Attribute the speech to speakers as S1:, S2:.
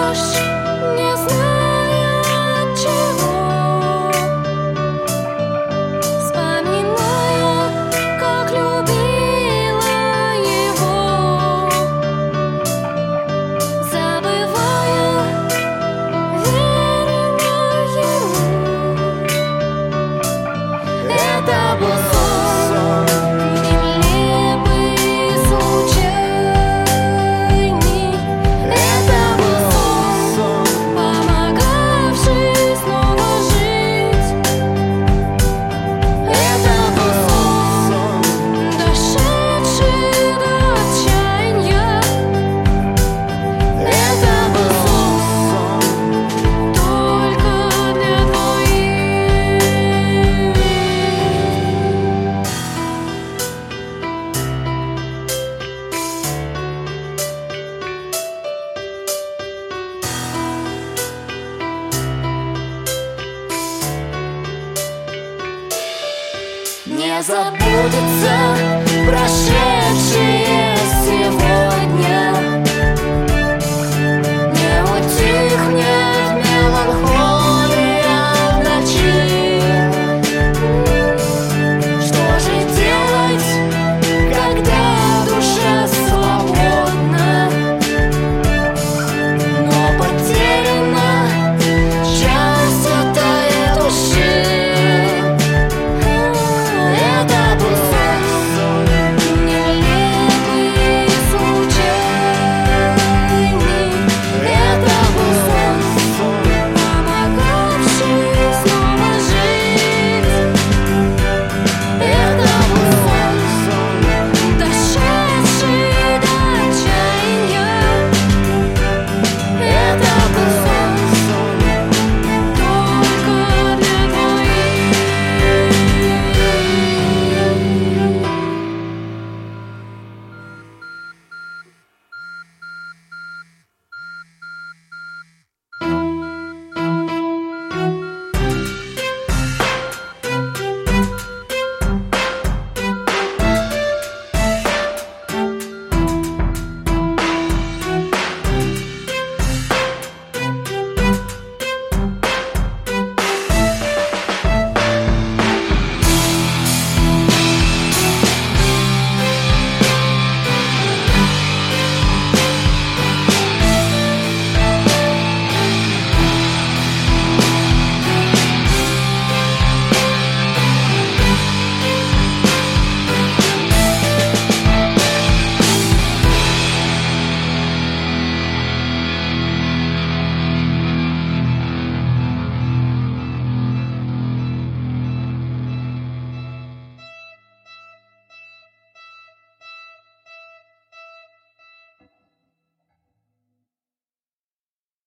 S1: дождь, не знаю от чего, вспоминая, как любила его, забывая, верила ему. Это был сон, нелепый, случайный. Это был сон, помогавший снова жить. Это был сон, дошедший до отчаяния. Это был сон только для двоих. Не забудется прощение.